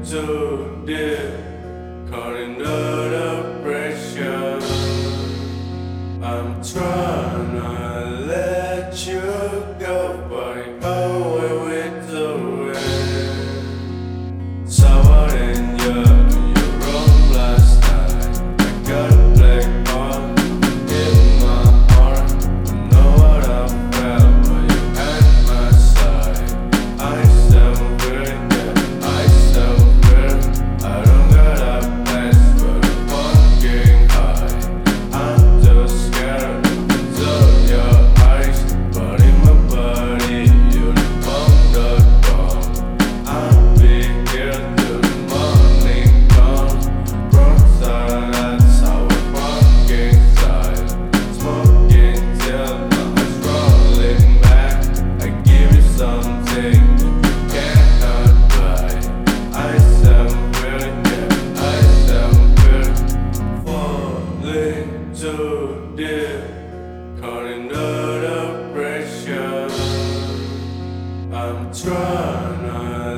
too deep, caught under the pressure. I'm trying to let you go, but away with the wind. Sour in your room last night. I got a black bar in my heart. I know what I felt when you at my side. I sound good, yeah, I sound good. I don't got a place for the fucking high. I'm just scared of your eyes, but in my body you're the bomb.com. I'll be here till the morning comes. Frontside, that's how I fucking side. Smoking till my eyes rolling back. I give you something you cannot buy. I sound good, yeah, I sound good. Falling too deep, caught under the pressure. I'm trying to